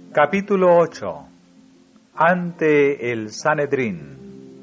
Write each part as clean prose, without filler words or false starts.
Capítulo 8. Ante el Sanedrín.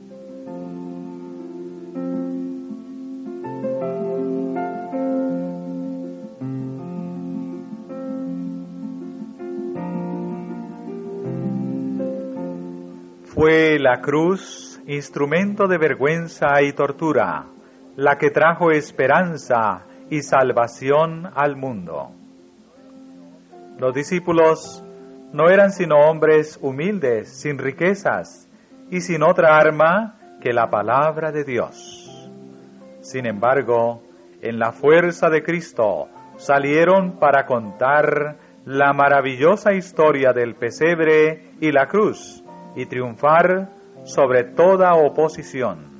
Fue la cruz instrumento de vergüenza y tortura, la que trajo esperanza y salvación al mundo. Los discípulos no eran sino hombres humildes, sin riquezas y sin otra arma que la palabra de Dios. Sin embargo, en la fuerza de Cristo salieron para contar la maravillosa historia del pesebre y la cruz y triunfar sobre toda oposición.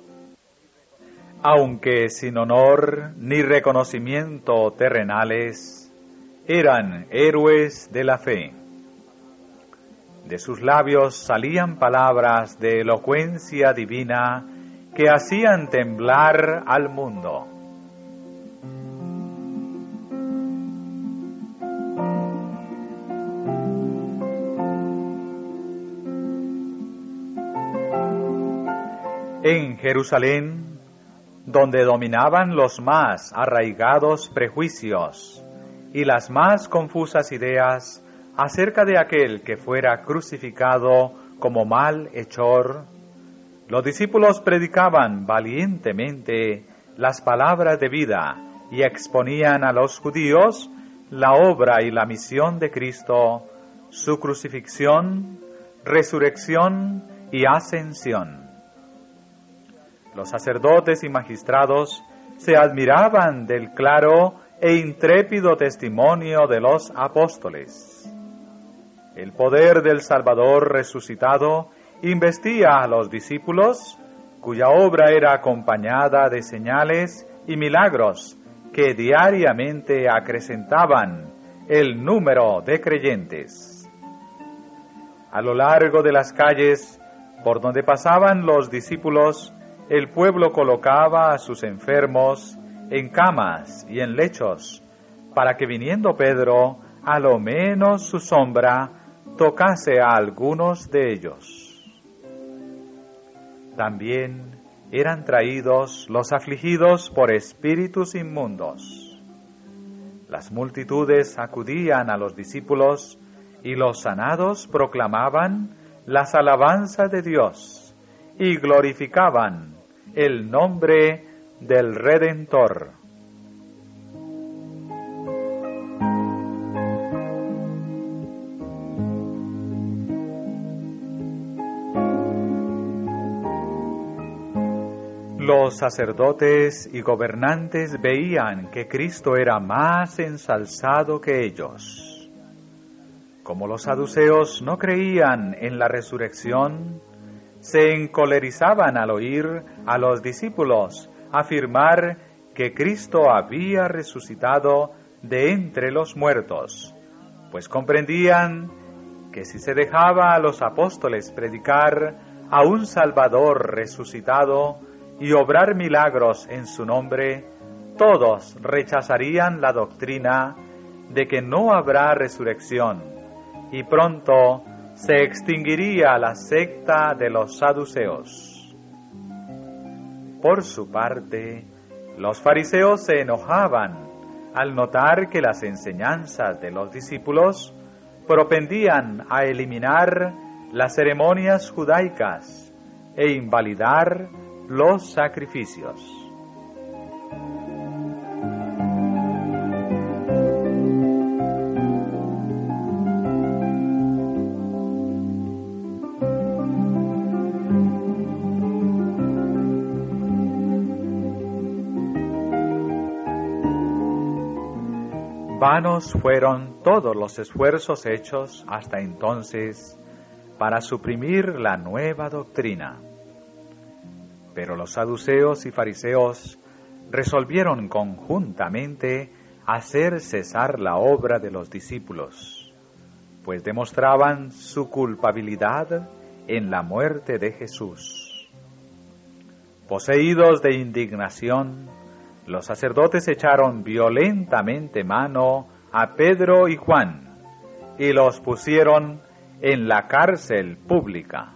Aunque sin honor ni reconocimiento terrenales, eran héroes de la fe. De sus labios salían palabras de elocuencia divina que hacían temblar al mundo. En Jerusalén, donde dominaban los más arraigados prejuicios y las más confusas ideas acerca de aquel que fuera crucificado como malhechor, los discípulos predicaban valientemente las palabras de vida y exponían a los judíos la obra y la misión de Cristo, su crucifixión, resurrección y ascensión. Los sacerdotes y magistrados se admiraban del claro e intrépido testimonio de los apóstoles. El poder del Salvador resucitado investía a los discípulos, cuya obra era acompañada de señales y milagros que diariamente acrecentaban el número de creyentes. A lo largo de las calles por donde pasaban los discípulos, el pueblo colocaba a sus enfermos en camas y en lechos, para que viniendo Pedro, a lo menos su sombra tocase a algunos de ellos. También eran traídos los afligidos por espíritus inmundos. Las multitudes acudían a los discípulos y los sanados proclamaban las alabanzas de Dios y glorificaban el nombre del Redentor. Los sacerdotes y gobernantes veían que Cristo era más ensalzado que ellos. Como los saduceos no creían en la resurrección, se encolerizaban al oír a los discípulos afirmar que Cristo había resucitado de entre los muertos, pues comprendían que si se dejaba a los apóstoles predicar a un Salvador resucitado y obrar milagros en su nombre, todos rechazarían la doctrina de que no habrá resurrección y pronto se extinguiría la secta de los saduceos. Por su parte, los fariseos se enojaban al notar que las enseñanzas de los discípulos propendían a eliminar las ceremonias judaicas e invalidar los sacrificios. Vanos fueron todos los esfuerzos hechos hasta entonces para suprimir la nueva doctrina. Pero los saduceos y fariseos resolvieron conjuntamente hacer cesar la obra de los discípulos, pues demostraban su culpabilidad en la muerte de Jesús. Poseídos de indignación, los sacerdotes echaron violentamente mano a Pedro y Juan, y los pusieron en la cárcel pública.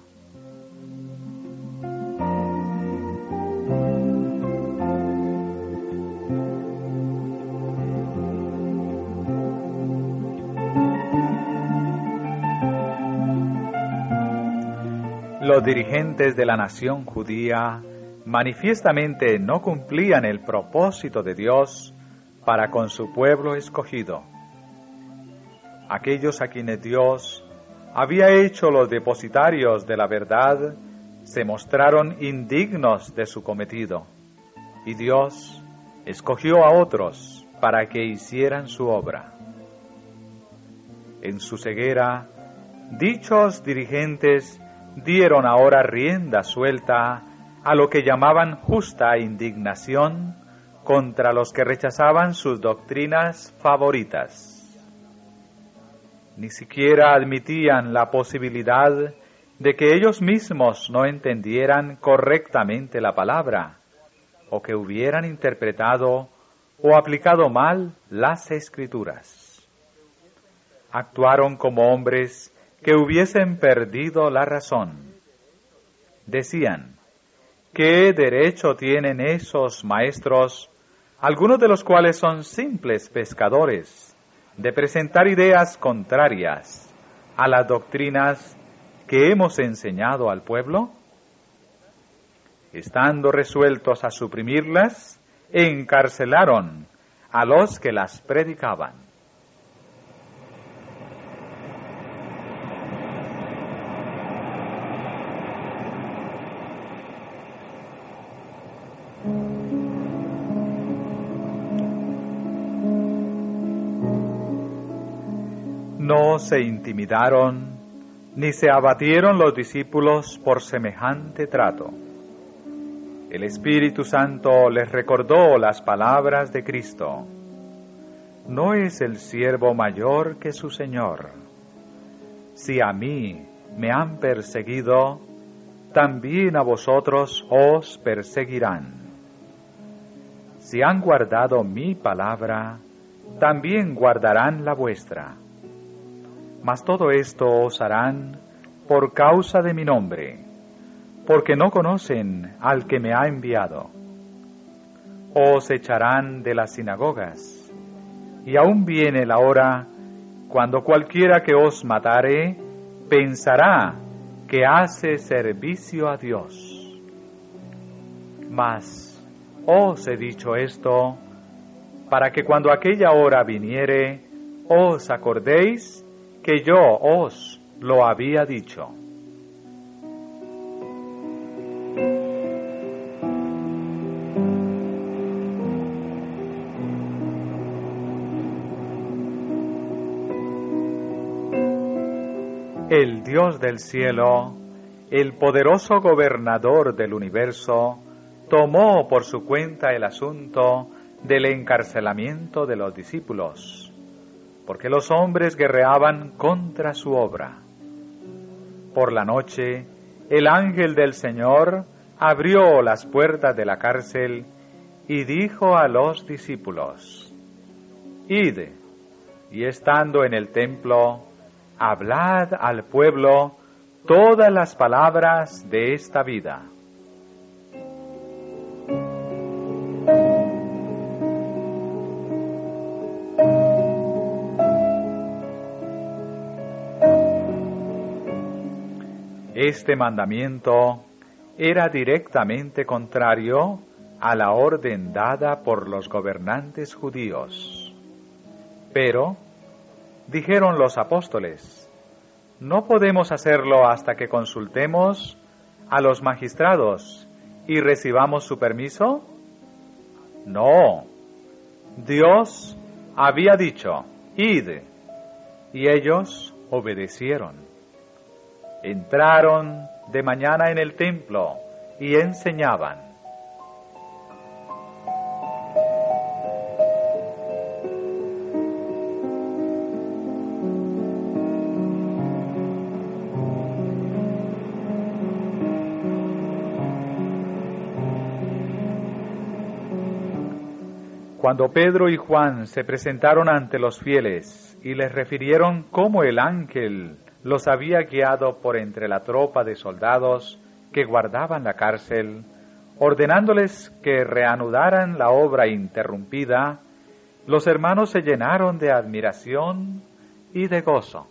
Los dirigentes de la nación judía manifiestamente no cumplían el propósito de Dios para con su pueblo escogido. Aquellos a quienes Dios había hecho los depositarios de la verdad se mostraron indignos de su cometido, y Dios escogió a otros para que hicieran su obra. En su ceguera, dichos dirigentes dieron ahora rienda suelta a lo que llamaban justa indignación contra los que rechazaban sus doctrinas favoritas. Ni siquiera admitían la posibilidad de que ellos mismos no entendieran correctamente la palabra, o que hubieran interpretado o aplicado mal las Escrituras. Actuaron como hombres que hubiesen perdido la razón. Decían, ¿qué derecho tienen esos maestros, algunos de los cuales son simples pescadores, de presentar ideas contrarias a las doctrinas que hemos enseñado al pueblo? Estando resueltos a suprimirlas, encarcelaron a los que las predicaban. No se intimidaron ni se abatieron los discípulos por semejante trato. El Espíritu Santo les recordó las palabras de Cristo: ¿no es el siervo mayor que su Señor? Si a mí me han perseguido, también a vosotros os perseguirán. Si han guardado mi palabra, también guardarán la vuestra. Mas todo esto os harán por causa de mi nombre, porque no conocen al que me ha enviado. Os echarán de las sinagogas, y aún viene la hora cuando cualquiera que os matare pensará que hace servicio a Dios. Mas os he dicho esto para que cuando aquella hora viniere os acordéis que yo os lo había dicho. El Dios del cielo, el poderoso gobernador del universo, tomó por su cuenta el asunto del encarcelamiento de los discípulos, porque los hombres guerreaban contra su obra. Por la noche, el ángel del Señor abrió las puertas de la cárcel y dijo a los discípulos: Id, y estando en el templo, hablad al pueblo todas las palabras de esta vida. Este mandamiento era directamente contrario a la orden dada por los gobernantes judíos. Pero, dijeron los apóstoles, ¿no podemos hacerlo hasta que consultemos a los magistrados y recibamos su permiso? No, Dios había dicho, id, y ellos obedecieron. Entraron de mañana en el templo y enseñaban. Cuando Pedro y Juan se presentaron ante los fieles y les refirieron cómo el ángel los había guiado por entre la tropa de soldados que guardaban la cárcel, ordenándoles que reanudaran la obra interrumpida, los hermanos se llenaron de admiración y de gozo.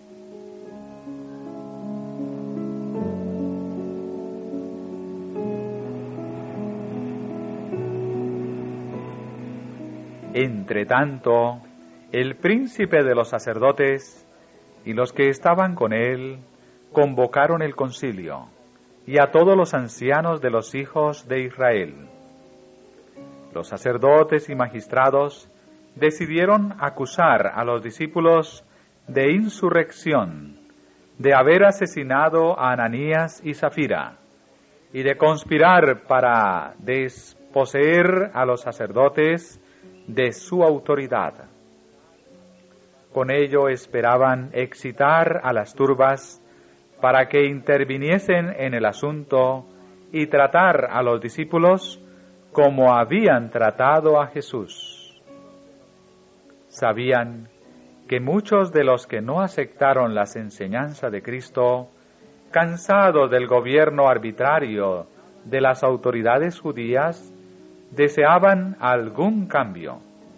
Entretanto, el príncipe de los sacerdotes y los que estaban con él convocaron el concilio y a todos los ancianos de los hijos de Israel. Los sacerdotes y magistrados decidieron acusar a los discípulos de insurrección, de haber asesinado a Ananías y Zafira, y de conspirar para desposeer a los sacerdotes de su autoridad. Con ello esperaban excitar a las turbas para que interviniesen en el asunto y tratar a los discípulos como habían tratado a Jesús. Sabían que muchos de los que no aceptaron las enseñanzas de Cristo, cansados del gobierno arbitrario de las autoridades judías, deseaban algún cambio.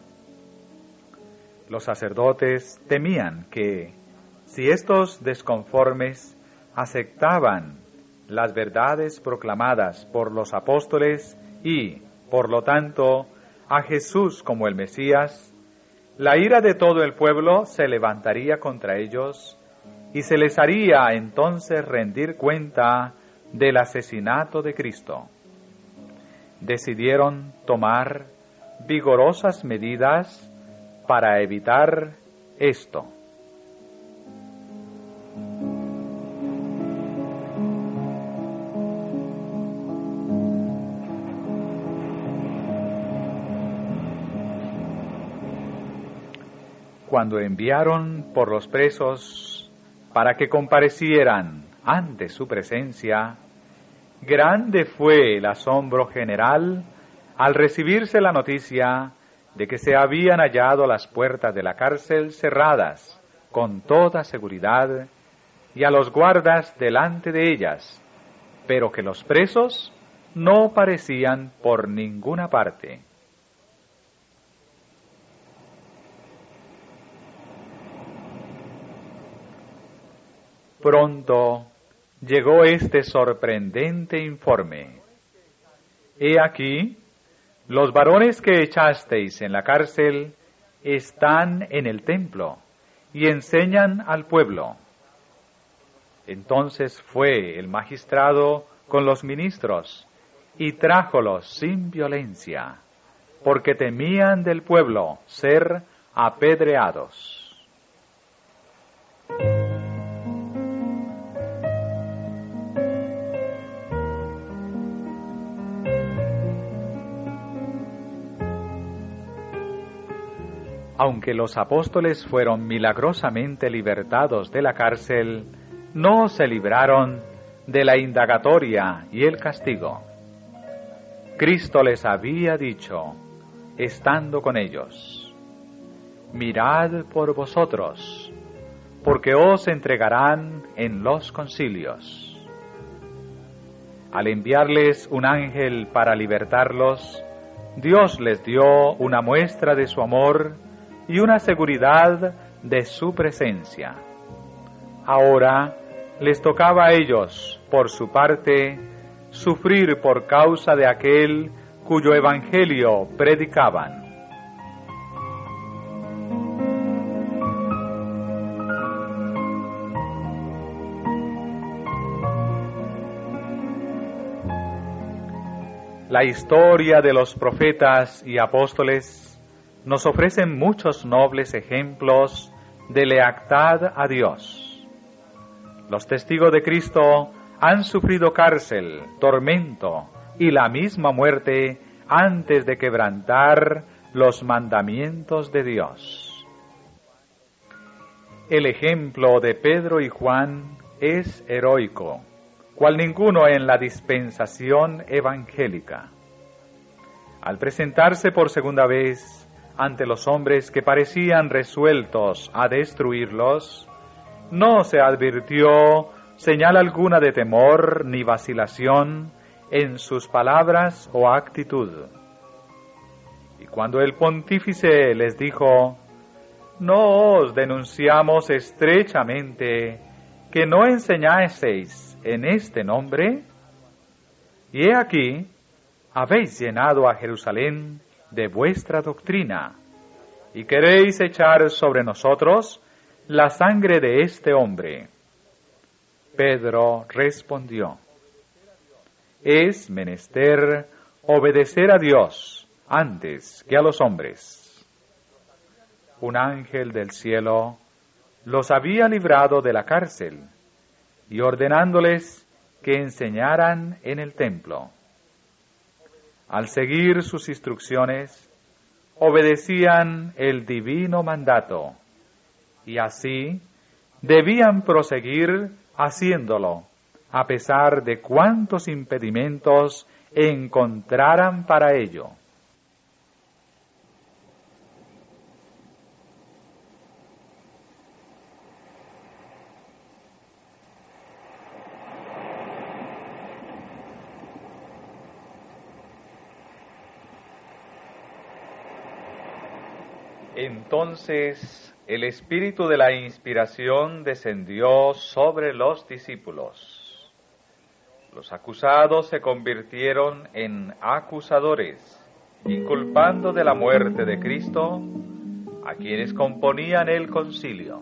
Los sacerdotes temían que, si estos desconformes aceptaban las verdades proclamadas por los apóstoles y, por lo tanto, a Jesús como el Mesías, la ira de todo el pueblo se levantaría contra ellos y se les haría entonces rendir cuenta del asesinato de Cristo. Decidieron tomar vigorosas medidas para evitar esto. Cuando enviaron por los presos para que comparecieran ante su presencia, grande fue el asombro general al recibirse la noticia de que se habían hallado las puertas de la cárcel cerradas con toda seguridad y a los guardas delante de ellas, pero que los presos no parecían por ninguna parte. Pronto llegó este sorprendente informe. He aquí, los varones que echasteis en la cárcel están en el templo y enseñan al pueblo. Entonces fue el magistrado con los ministros y trájolos sin violencia, porque temían del pueblo ser apedreados. Aunque los apóstoles fueron milagrosamente libertados de la cárcel, no se libraron de la indagatoria y el castigo. Cristo les había dicho, estando con ellos, mirad por vosotros, porque os entregarán en los concilios. Al enviarles un ángel para libertarlos, Dios les dio una muestra de su amor y una seguridad de su presencia. Ahora les tocaba a ellos, por su parte, sufrir por causa de aquel cuyo evangelio predicaban. La historia de los profetas y apóstoles nos ofrecen muchos nobles ejemplos de lealtad a Dios. Los testigos de Cristo han sufrido cárcel, tormento y la misma muerte antes de quebrantar los mandamientos de Dios. El ejemplo de Pedro y Juan es heroico, cual ninguno en la dispensación evangélica. Al presentarse por segunda vez ante los hombres que parecían resueltos a destruirlos, no se advirtió señal alguna de temor ni vacilación en sus palabras o actitud. Y cuando el pontífice les dijo: «¿No os denunciamos estrechamente que no enseñaseis en este nombre? Y he aquí, habéis llenado a Jerusalén de vuestra doctrina, y queréis echar sobre nosotros la sangre de este hombre». Pedro respondió: «Es menester obedecer a Dios antes que a los hombres». Un ángel del cielo los había librado de la cárcel y ordenándoles que enseñaran en el templo. Al seguir sus instrucciones, obedecían el divino mandato y así debían proseguir haciéndolo, a pesar de cuantos impedimentos encontraran para ello. Entonces el espíritu de la inspiración descendió sobre los discípulos. Los acusados se convirtieron en acusadores, inculpando de la muerte de Cristo a quienes componían el concilio.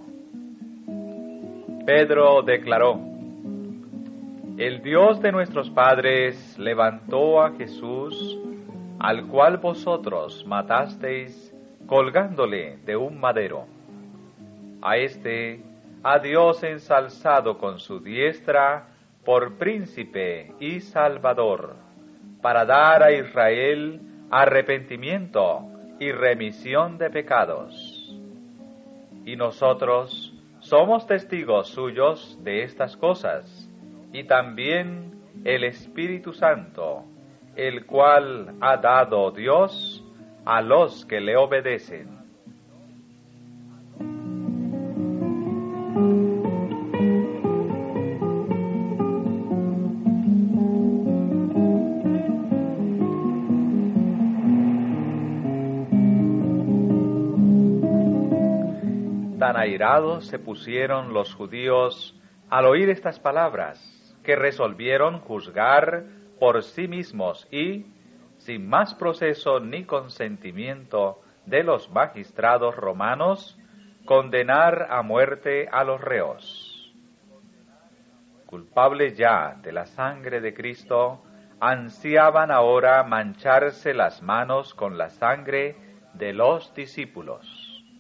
Pedro declaró: «El Dios de nuestros padres levantó a Jesús, al cual vosotros matasteis colgándole de un madero. A este ha Dios ensalzado con su diestra por príncipe y salvador, para dar a Israel arrepentimiento y remisión de pecados. Y nosotros somos testigos suyos de estas cosas, y también el Espíritu Santo, el cual ha dado Dios a los que le obedecen». Tan airados se pusieron los judíos al oír estas palabras, que resolvieron juzgar por sí mismos y, sin más proceso ni consentimiento de los magistrados romanos, condenar a muerte a los reos. Culpables ya de la sangre de Cristo, ansiaban ahora mancharse las manos con la sangre de los discípulos.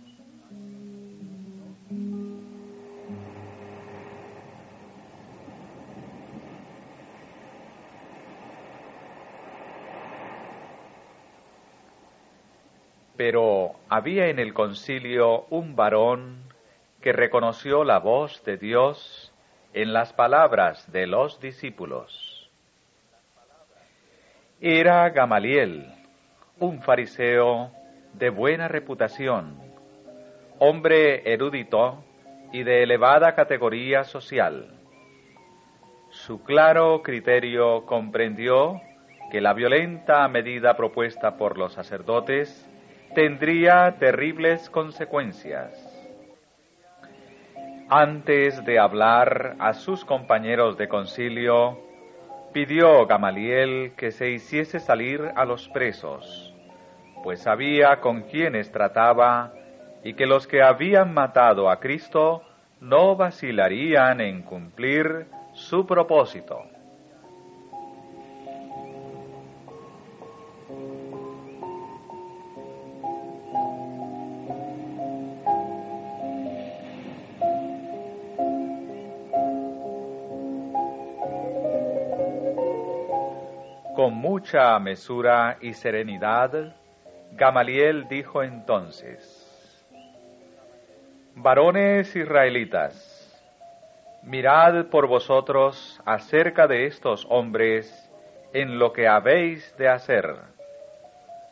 Pero había en el concilio un varón que reconoció la voz de Dios en las palabras de los discípulos. Era Gamaliel, un fariseo de buena reputación, hombre erudito y de elevada categoría social. Su claro criterio comprendió que la violenta medida propuesta por los sacerdotes tendría terribles consecuencias. Antes de hablar a sus compañeros de concilio, pidió Gamaliel que se hiciese salir a los presos, pues sabía con quiénes trataba y que los que habían matado a Cristo no vacilarían en cumplir su propósito. Con mucha mesura y serenidad, Gamaliel dijo entonces: «Varones israelitas, mirad por vosotros acerca de estos hombres en lo que habéis de hacer.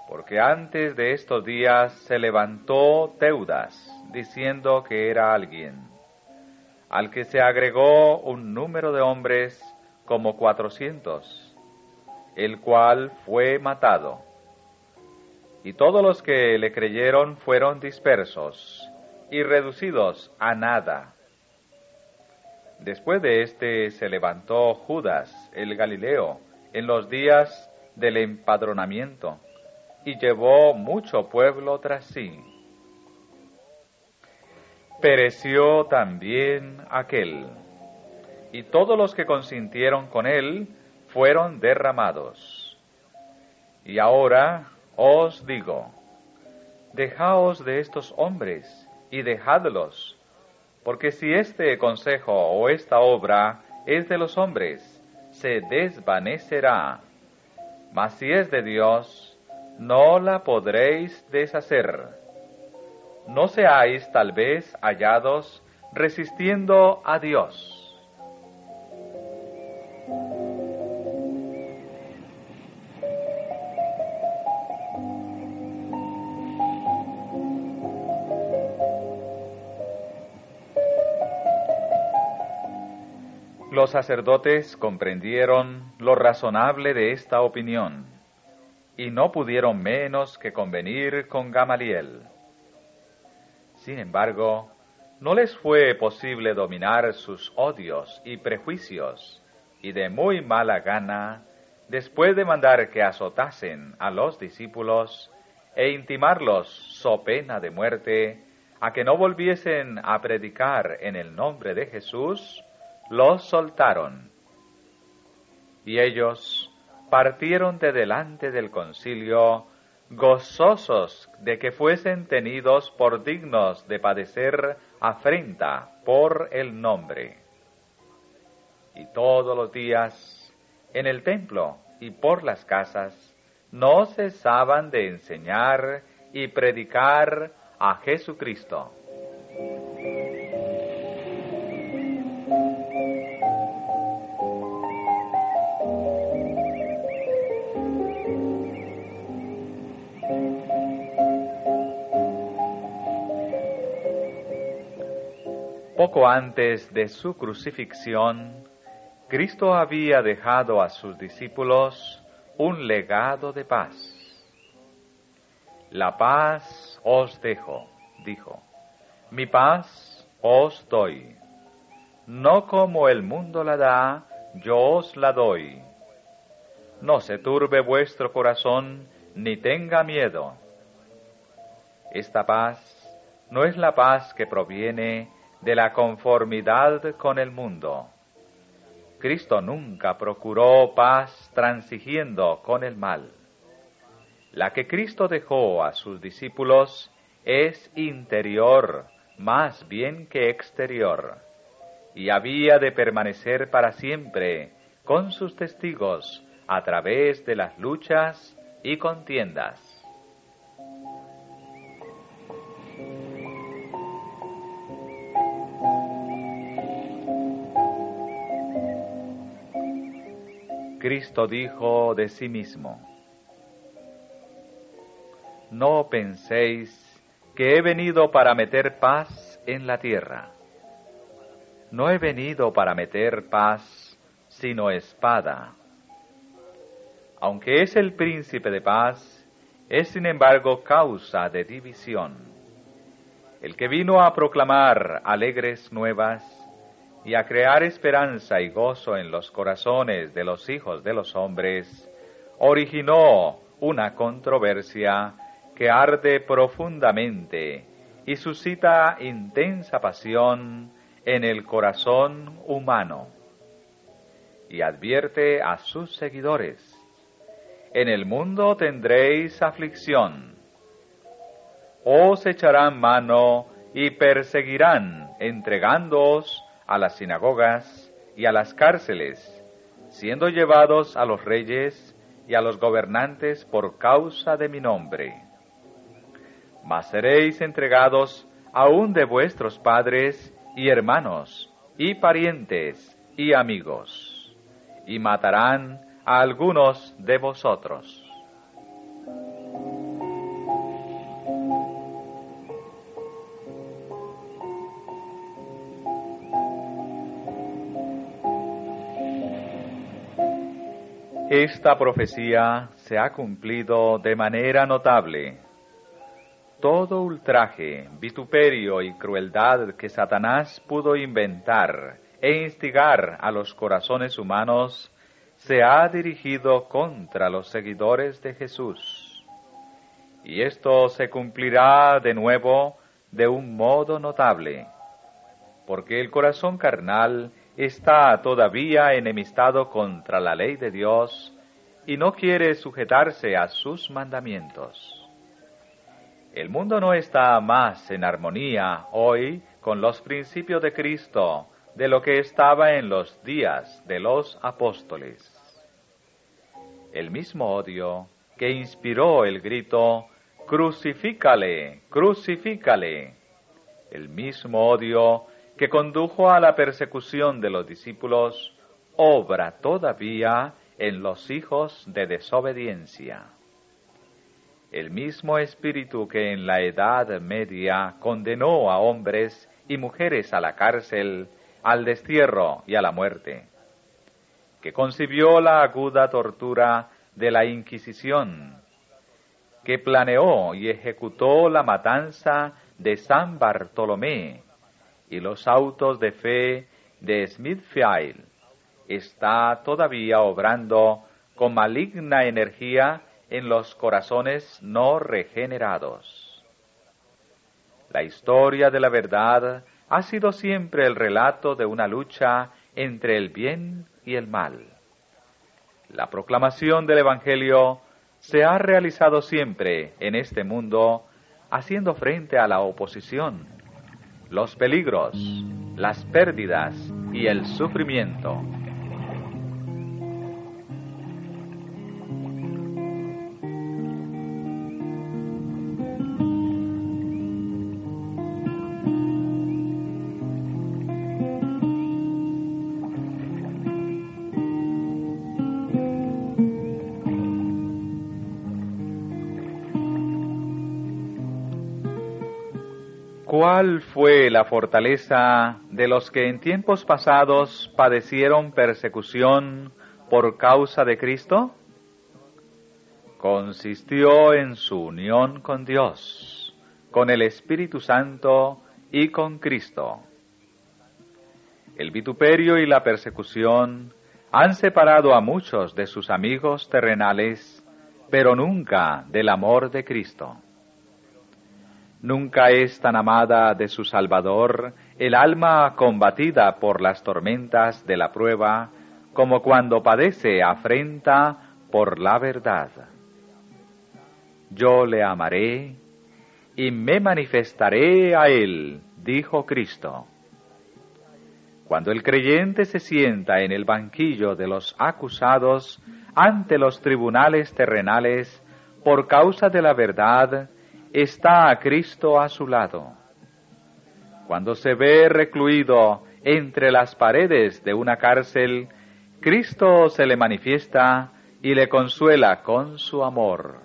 porque antes de estos días se levantó Teudas, diciendo que era alguien, al que se agregó un número de hombres como 400, el cual fue matado. Y todos los que le creyeron fueron dispersos y reducidos a nada. Después de éste se levantó Judas el Galileo en los días del empadronamiento, y llevó mucho pueblo tras sí. Pereció también aquel, y todos los que consintieron con él fueron derramados. Y ahora os digo, dejaos de estos hombres y dejadlos, porque si este consejo o esta obra es de los hombres, se desvanecerá, mas si es de Dios, no la podréis deshacer. No seáis tal vez hallados resistiendo a Dios. Los sacerdotes comprendieron lo razonable de esta opinión, y no pudieron menos que convenir con Gamaliel. Sin embargo, no les fue posible dominar sus odios y prejuicios, y de muy mala gana, después de mandar que azotasen a los discípulos e intimarlos so pena de muerte, a que no volviesen a predicar en el nombre de Jesús, los soltaron. Y ellos partieron de delante del concilio, gozosos de que fuesen tenidos por dignos de padecer afrenta por el nombre. Y todos los días, en el templo y por las casas, no cesaban de enseñar y predicar a Jesucristo. Poco antes de su crucifixión, Cristo había dejado a sus discípulos un legado de paz. La paz os dejo, dijo, mi paz os doy. No como el mundo la da, yo os la doy. No se turbe vuestro corazón, ni tenga miedo. Esta paz no es la paz que proviene de la conformidad con el mundo. Cristo nunca procuró paz transigiendo con el mal. La que Cristo dejó a sus discípulos es interior más bien que exterior, y había de permanecer para siempre con sus testigos a través de las luchas y contiendas. Cristo dijo de sí mismo, no penséis que he venido para meter paz en la tierra. No he venido para meter paz, sino espada. Aunque es el príncipe de paz, es sin embargo causa de división. El que vino a proclamar alegres nuevas y a crear esperanza y gozo en los corazones de los hijos de los hombres, originó una controversia que arde profundamente y suscita intensa pasión en el corazón humano. Y advierte a sus seguidores, en el mundo tendréis aflicción. Os echarán mano y perseguirán, entregándoos a las sinagogas y a las cárceles, siendo llevados a los reyes y a los gobernantes por causa de mi nombre. Mas seréis entregados aún de vuestros padres y hermanos, y parientes y amigos, y matarán a algunos de vosotros. Esta profecía se ha cumplido de manera notable. Todo ultraje, vituperio y crueldad que Satanás pudo inventar e instigar a los corazones humanos se ha dirigido contra los seguidores de Jesús. Y esto se cumplirá de nuevo de un modo notable, porque el corazón carnal está todavía enemistado contra la ley de Dios y no quiere sujetarse a sus mandamientos. El mundo no está más en armonía hoy con los principios de Cristo de lo que estaba en los días de los apóstoles. El mismo odio que inspiró el grito «Crucifícale, crucifícale», el mismo odio que condujo a la persecución de los discípulos, obra todavía en los hijos de desobediencia. El mismo espíritu que en la Edad Media condenó a hombres y mujeres a la cárcel, al destierro y a la muerte, que concibió la aguda tortura de la Inquisición, que planeó y ejecutó la matanza de San Bartolomé y los autos de fe de Smithfield, está todavía obrando con maligna energía en los corazones no regenerados. La historia de la verdad ha sido siempre el relato de una lucha entre el bien y el mal. La proclamación del Evangelio se ha realizado siempre en este mundo haciendo frente a la oposición, los peligros, las pérdidas y el sufrimiento. ¿Cuál fue la fortaleza de los que en tiempos pasados padecieron persecución por causa de Cristo? Consistió en su unión con Dios, con el Espíritu Santo y con Cristo. El vituperio y la persecución han separado a muchos de sus amigos terrenales, pero nunca del amor de Cristo. Nunca es tan amada de su Salvador el alma combatida por las tormentas de la prueba como cuando padece afrenta por la verdad. Yo le amaré y me manifestaré a él, dijo Cristo. Cuando el creyente se sienta en el banquillo de los acusados ante los tribunales terrenales por causa de la verdad, está a Cristo a su lado. Cuando se ve recluido entre las paredes de una cárcel, Cristo se le manifiesta y le consuela con su amor.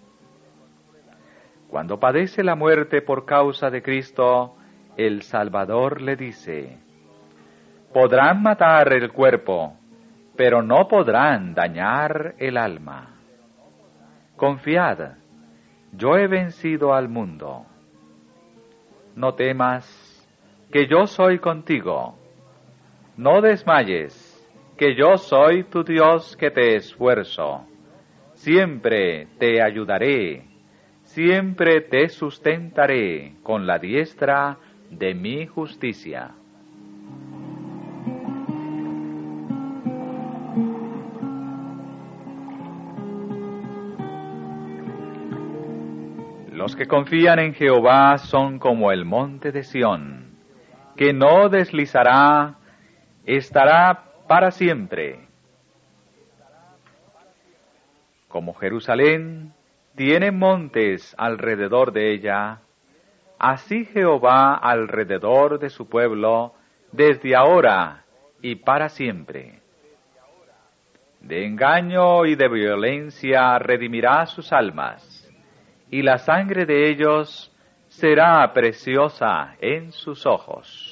Cuando padece la muerte por causa de Cristo, el Salvador le dice: podrán matar el cuerpo, pero no podrán dañar el alma. Confiad, yo he vencido al mundo. No temas, que yo soy contigo. No desmayes, que yo soy tu Dios que te esfuerzo. Siempre te ayudaré, siempre te sustentaré con la diestra de mi justicia. Los que confían en Jehová son como el monte de Sión, que no deslizará, estará para siempre. Como Jerusalén tiene montes alrededor de ella, así Jehová alrededor de su pueblo, desde ahora y para siempre. De engaño y de violencia redimirá sus almas, y la sangre de ellos será preciosa en sus ojos.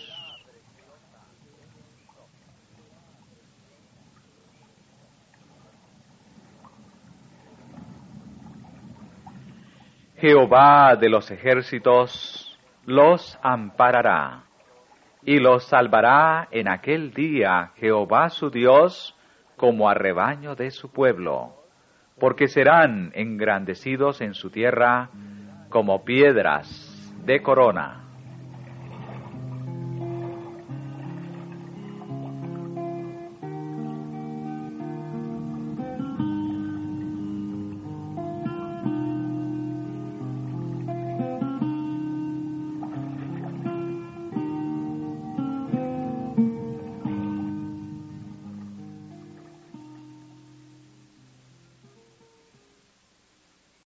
Jehová de los ejércitos los amparará, y los salvará en aquel día Jehová su Dios como a rebaño de su pueblo, porque serán engrandecidos en su tierra como piedras de corona.